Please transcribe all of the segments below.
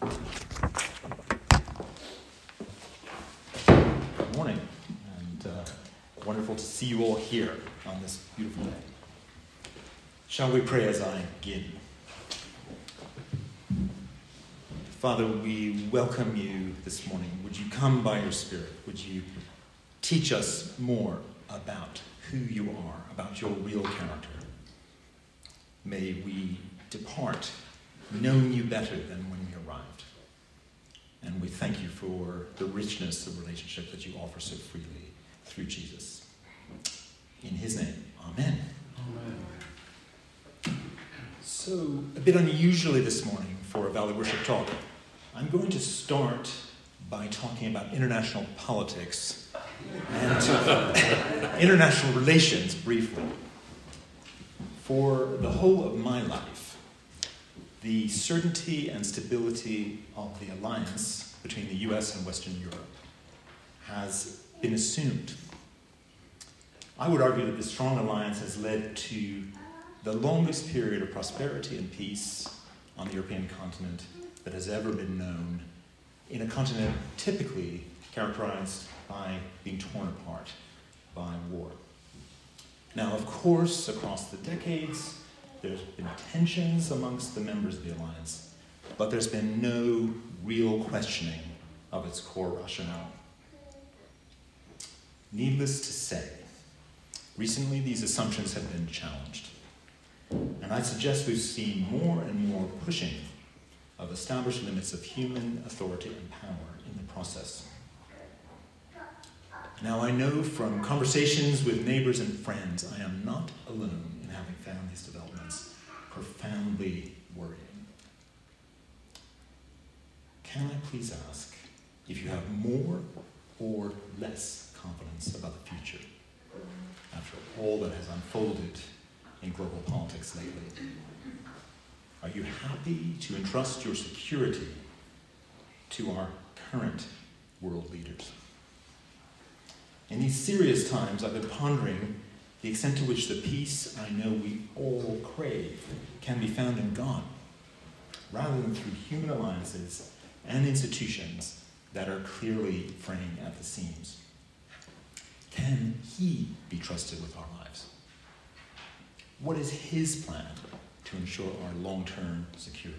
Good morning, and wonderful to see you all here on this beautiful day. Shall we pray as I begin? Father, we welcome you this morning. Would you come by your Spirit? Would you teach us more about who you are, about your real character? May we depart knowing you better than when we arrived. And we thank you for the richness of relationship that you offer so freely through Jesus. In his name, amen. Amen. So, a bit unusually this morning for a Valley Worship Talk, I'm going to start by talking about international politics and international relations briefly. For the whole of my life, the certainty and stability of the alliance between the US and Western Europe has been assumed. I would argue that this strong alliance has led to the longest period of prosperity and peace on the European continent that has ever been known, in a continent typically characterized by being torn apart by war. Now, of course, across the decades, there's been tensions amongst the members of the alliance, but there's been no real questioning of its core rationale. Needless to say, recently these assumptions have been challenged, and I suggest we've seen more and more pushing of established limits of human authority and power in the process. Now, I know from conversations with neighbors and friends, I am not alone in having found these developments profoundly worrying. Can I please ask if you have more or less confidence about the future after all that has unfolded in global politics lately? Are you happy to entrust your security to our current world leaders? In these serious times, I've been pondering the extent to which the peace I know we all crave can be found in God, rather than through human alliances and institutions that are clearly fraying at the seams. Can he be trusted with our lives? What is his plan to ensure our long-term security?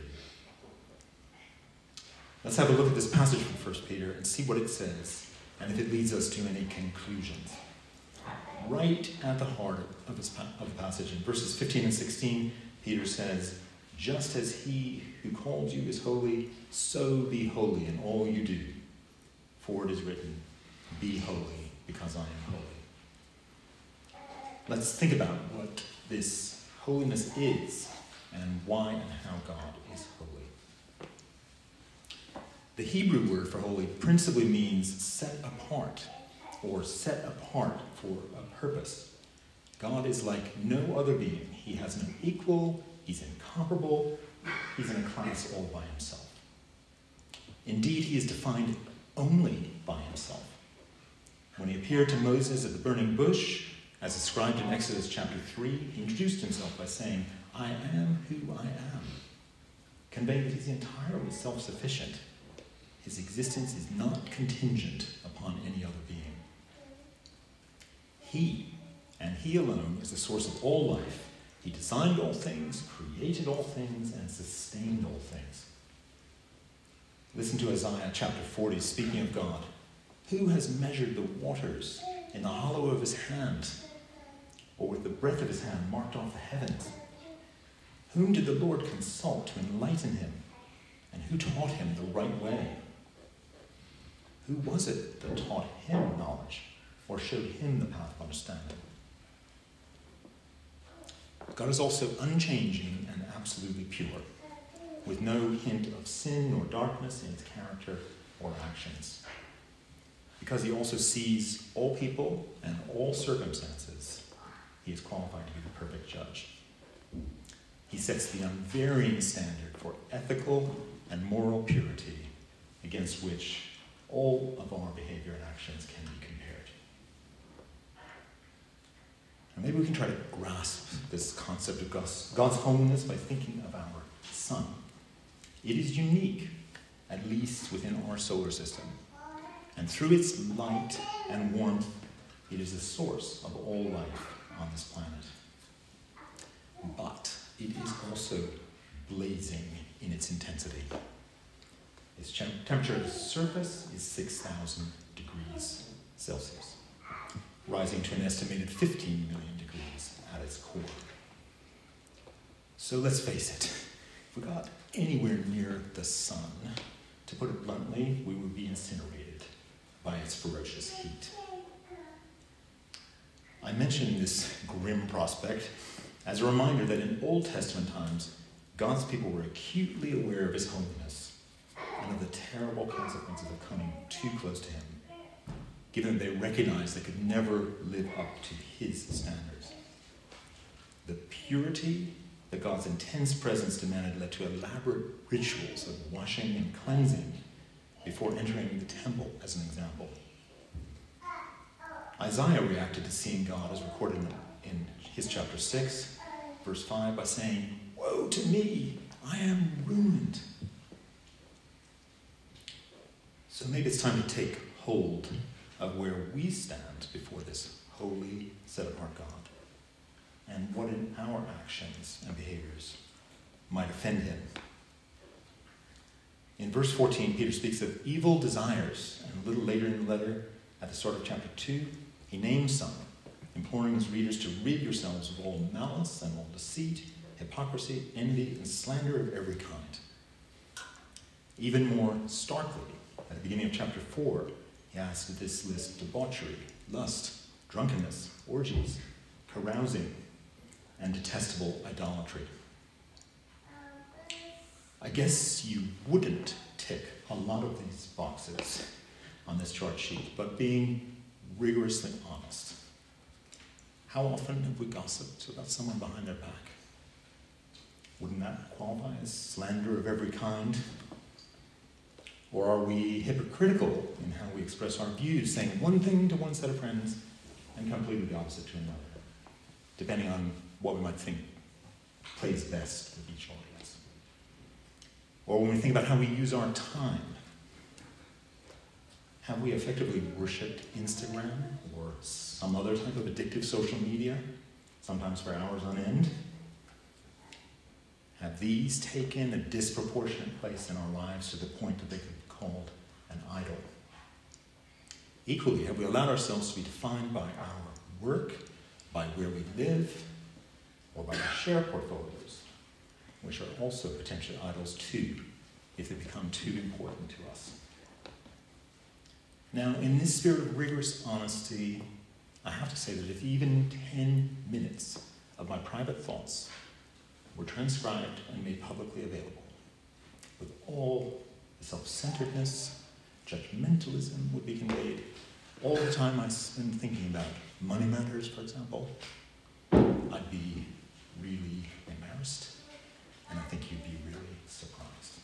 Let's have a look at this passage from 1 Peter and see what it says, and if it leads us to any conclusions. Right at the heart of the passage, in verses 15 and 16, Peter says, "Just as he who called you is holy, so be holy in all you do. For it is written, be holy, because I am holy." Let's think about what this holiness is and why and how God is holy. The Hebrew word for holy principally means set apart, or set apart for a purpose. God is like no other being. He has no equal, he's incomparable, he's in a class all by himself. Indeed, he is defined only by himself. When he appeared to Moses at the burning bush, as described in Exodus chapter 3, he introduced himself by saying, "I am who I am," conveying that he's entirely self-sufficient. His existence is not contingent upon any other being. He, and he alone, is the source of all life. He designed all things, created all things, and sustained all things. Listen to Isaiah chapter 40, speaking of God. "Who has measured the waters in the hollow of his hand, or with the breadth of his hand marked off the heavens? Whom did the Lord consult to enlighten him? And who taught him the right way? Who was it that taught him knowledge, or showed him the path of understanding?" God is also unchanging and absolutely pure, with no hint of sin or darkness in his character or actions. Because he also sees all people and all circumstances, he is qualified to be the perfect judge. He sets the unvarying standard for ethical and moral purity against which all of our behavior and actions can be compared. And maybe we can try to grasp this concept of God's holiness by thinking of our sun. It is unique at least within our solar system. And through its light and warmth, it is the source of all life on this planet. But it is also blazing in its intensity. Its temperature at the surface is 6,000 degrees Celsius, rising to an estimated 15 million degrees at its core. So let's face it, if we got anywhere near the sun, to put it bluntly, we would be incinerated by its ferocious heat. I mention this grim prospect as a reminder that in Old Testament times, God's people were acutely aware of his holiness and of the terrible consequences of coming too close to him, given that they recognized they could never live up to his standards. The purity that God's intense presence demanded led to elaborate rituals of washing and cleansing before entering the temple, as an example. Isaiah reacted to seeing God, as recorded in his chapter 6, verse 5, by saying, "Woe to me, I am ruined." So maybe it's time to take hold of where we stand before this holy, set-apart God, and what in our actions and behaviors might offend him. In verse 14, Peter speaks of evil desires, and a little later in the letter, at the start of chapter 2, he names some, imploring his readers to rid yourselves of all malice and all deceit, hypocrisy, envy, and slander of every kind. Even more starkly, at the beginning of chapter 4, he adds to this list debauchery, lust, drunkenness, orgies, carousing, and detestable idolatry. I guess you wouldn't tick a lot of these boxes on this chart sheet, but being rigorously honest, how often have we gossiped about someone behind their back? Wouldn't that qualify as slander of every kind? Or are we hypocritical in how we express our views, saying one thing to one set of friends and completely the opposite to another, depending on what we might think plays best with each audience? Or when we think about how we use our time, have we effectively worshipped Instagram or some other type of addictive social media, sometimes for hours on end? Have these taken a disproportionate place in our lives to the point that they could be called an idol? Equally, have we allowed ourselves to be defined by our work, by where we live, or by our share portfolios, which are also potentially idols too, if they become too important to us? Now, in this spirit of rigorous honesty, I have to say that if even 10 minutes of my private thoughts were transcribed and made publicly available, with all the self-centeredness, judgmentalism would be conveyed, all the time I spend thinking about money matters, for example, I'd be really embarrassed, and I think you'd be really surprised.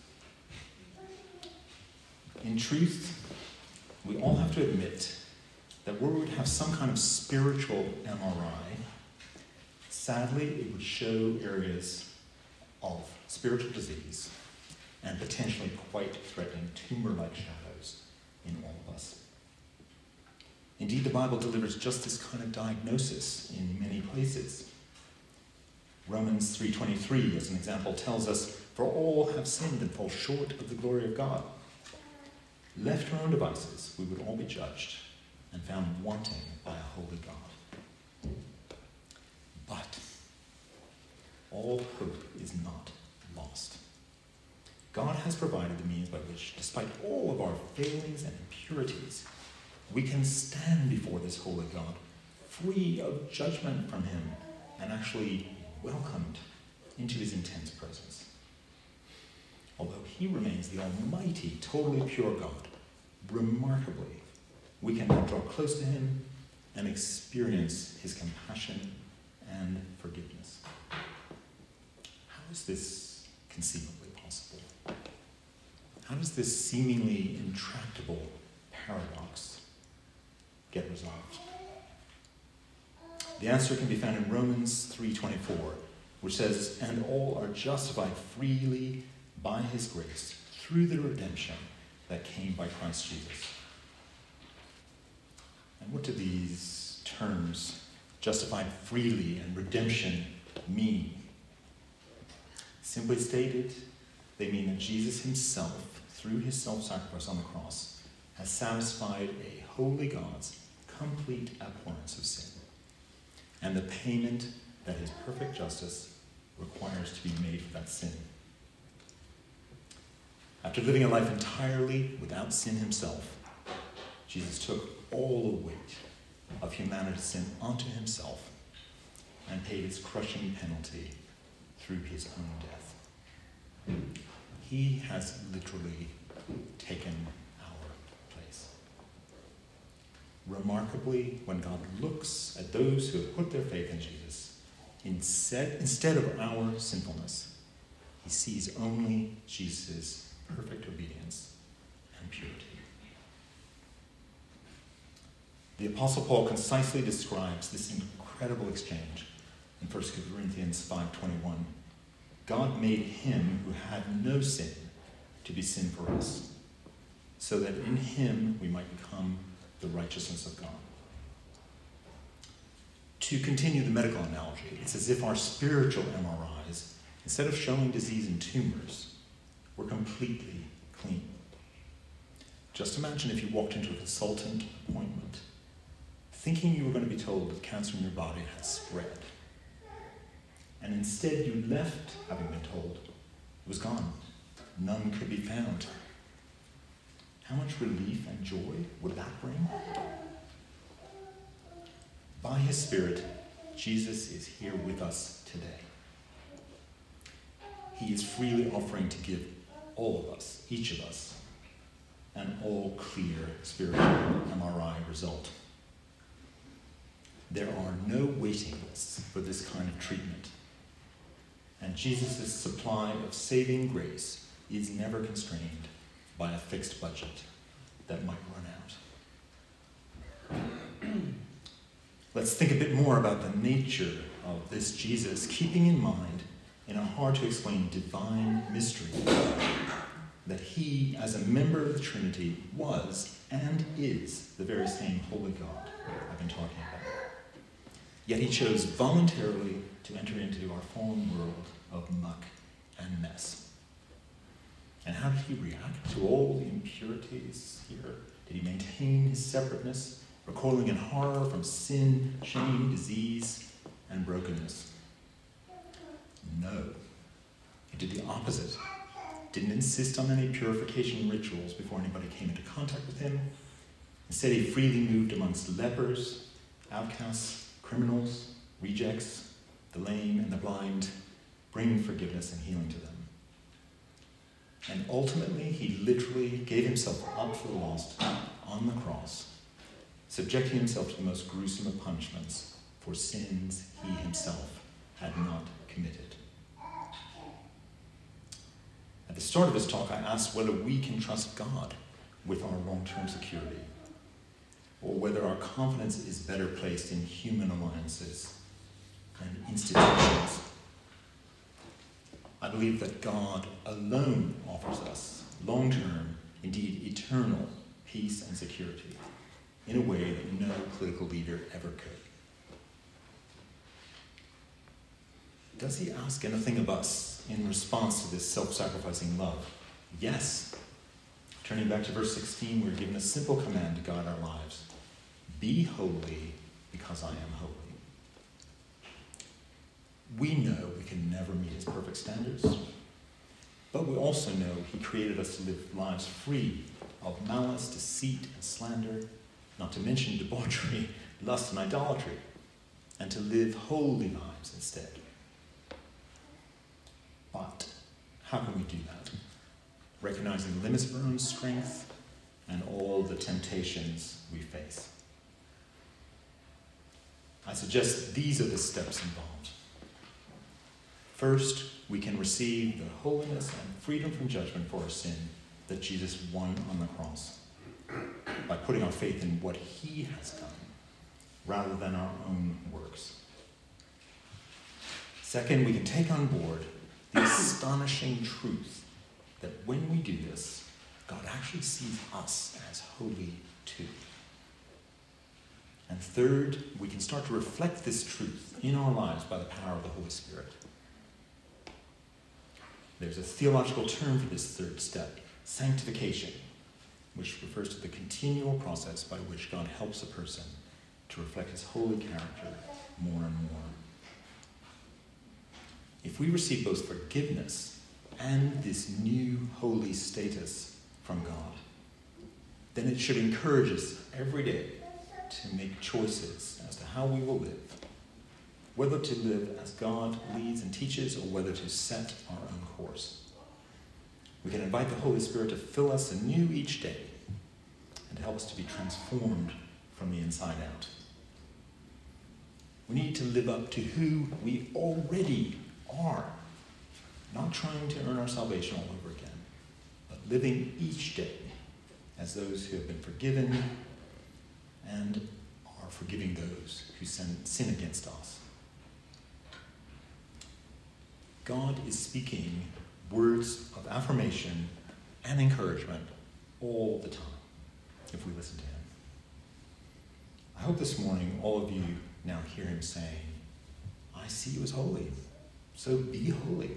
In truth, we all have to admit that were we to have some kind of spiritual MRI, sadly, it would show areas of spiritual disease and potentially quite threatening tumor-like shadows in all of us. Indeed, the Bible delivers just this kind of diagnosis in many places. Romans 3:23, as an example, tells us, "For all have sinned and fall short of the glory of God." Left to our own devices, we would all be judged and found wanting by a holy God. But all hope is not lost. God has provided the means by which, despite all of our failings and impurities, we can stand before this holy God, free of judgment from him, and actually welcomed into his intense presence. Although he remains the almighty, totally pure God, remarkably, we can now draw close to him and experience his compassion and forgiveness. How is this conceivably possible? How does this seemingly intractable paradox get resolved? The answer can be found in Romans 3:24, which says, "And all are justified freely by his grace through the redemption that came by Christ Jesus. And what do these terms, justified freely and redemption, mean? Simply stated, they mean that Jesus himself, through his self-sacrifice on the cross, has satisfied a holy God's complete abhorrence of sin, and the payment that his perfect justice requires to be made for that sin. After living a life entirely without sin himself, Jesus took all the weight of humanity's sin onto himself and paid its crushing penalty through his own death. He has literally taken our place. Remarkably, when God looks at those who have put their faith in Jesus, instead of our sinfulness, he sees only Jesus' perfect obedience and purity. The Apostle Paul concisely describes this incredible exchange in 1 Corinthians 5:21. God made him who had no sin to be sin for us, so that in him we might become the righteousness of God. To continue the medical analogy, it's as if our spiritual MRIs, instead of showing disease and tumors, were completely clean. Just imagine if you walked into a consultant appointment thinking you were going to be told that cancer in your body had spread, and instead you left having been told it was gone. None could be found. How much relief and joy would that bring? By his Spirit, Jesus is here with us today. He is freely offering to give all of us, each of us, an all-clear spiritual MRI result. There are no waiting lists for this kind of treatment, and Jesus' supply of saving grace is never constrained by a fixed budget that might run out. Let's think a bit more about the nature of this Jesus, keeping in mind, in a hard-to-explain divine mystery, that he, as a member of the Trinity, was and is the very same holy God I've been talking about. Yet he chose voluntarily to enter into our fallen world of muck and mess. And how did he react to all the impurities here? Did he maintain his separateness, recoiling in horror from sin, shame, disease, and brokenness? No. He did the opposite. Didn't insist on any purification rituals before anybody came into contact with him. Instead, he freely moved amongst lepers, outcasts, criminals, rejects, the lame and the blind, bringing forgiveness and healing to them. And ultimately, he literally gave himself up for the lost on the cross, subjecting himself to the most gruesome of punishments for sins he himself had not committed. At the start of this talk, I asked whether we can trust God with our long-term security, or whether our confidence is better placed in human alliances and institutions. I believe that God alone offers us long-term, indeed eternal, peace and security in a way that no political leader ever could. Does he ask anything of us in response to this self-sacrificing love? Yes. Turning back to verse 16, we're given a simple command to guide our lives. Be holy because I am holy. We know we can never meet his perfect standards, but we also know he created us to live lives free of malice, deceit, and slander, not to mention debauchery, lust, and idolatry, and to live holy lives instead. But how can we do that? Recognizing the limits of our own strength and all the temptations we face. I suggest these are the steps involved. First, we can receive the holiness and freedom from judgment for our sin that Jesus won on the cross by putting our faith in what he has done rather than our own works. Second, we can take on board the astonishing truth that when we do this, God actually sees us as holy too. And third, we can start to reflect this truth in our lives by the power of the Holy Spirit. There's a theological term for this third step, sanctification, which refers to the continual process by which God helps a person to reflect his holy character more and more. If we receive both forgiveness and this new holy status from God, then it should encourage us every day to make choices as to how we will live, whether to live as God leads and teaches or whether to set our own course. We can invite the Holy Spirit to fill us anew each day and to help us to be transformed from the inside out. We need to live up to who we already are, not trying to earn our salvation all over again, but living each day as those who have been forgiven and are forgiving those who sin against us. God is speaking words of affirmation and encouragement all the time if we listen to him. I hope this morning all of you now hear him saying, I see you as holy, so be holy.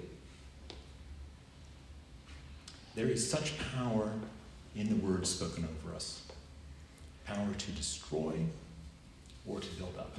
There is such power in the words spoken over us. Power to destroy or to build up.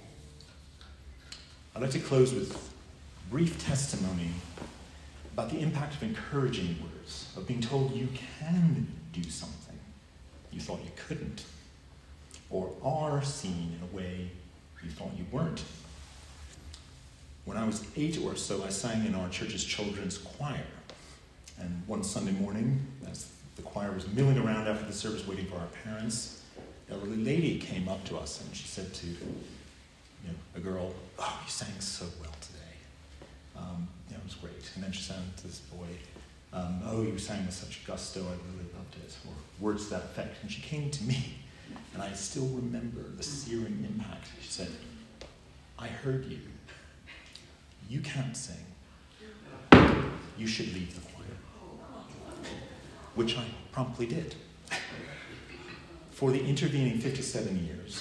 I'd like to close with brief testimony about the impact of encouraging words, of being told you can do something you thought you couldn't, or are seen in a way you thought you weren't. When I was 8 or so, I sang in our church's children's choir. And one Sunday morning, as the choir was milling around after the service waiting for our parents, an elderly lady came up to us and she said to a girl, "Oh, you sang so well today. It was great." And then she sang to this boy, "Oh, you sang with such gusto, I really loved it," or words to that effect. And she came to me, and I still remember the searing impact. She said, "I heard you. You can't sing. You should leave the choir." Which I promptly did. For the intervening 57 years,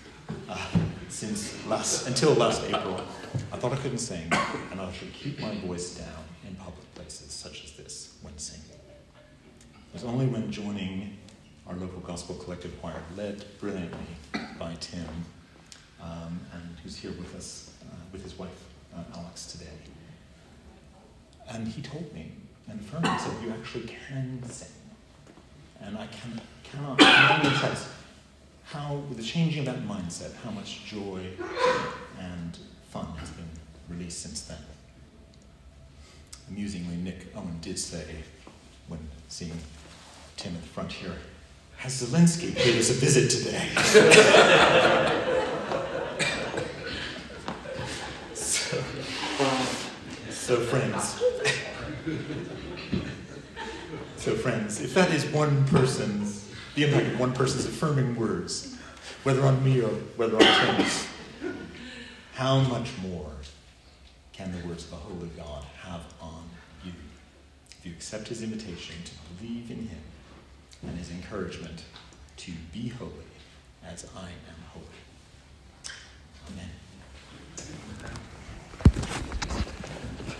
until last April, I thought I couldn't sing, and I should keep my voice down in public places such as this when singing. It was only when joining our local gospel collective choir, led brilliantly by Tim, and who's here with us, with his wife, Alex, today. And he told me, and affirmed, he said, "You actually can sing." And I cannot emphasize how, with the changing of that mindset, how much joy and fun has been released since then. Amusingly, Nick Owen did say, when seeing Tim at the front here, "Has Zelensky paid us a visit today?" So friends, if that is the impact of one person's affirming words, whether on me or whether on Tim, how much more can the words of the Holy God have on you if you accept his invitation to believe in him and his encouragement to be holy as I am holy?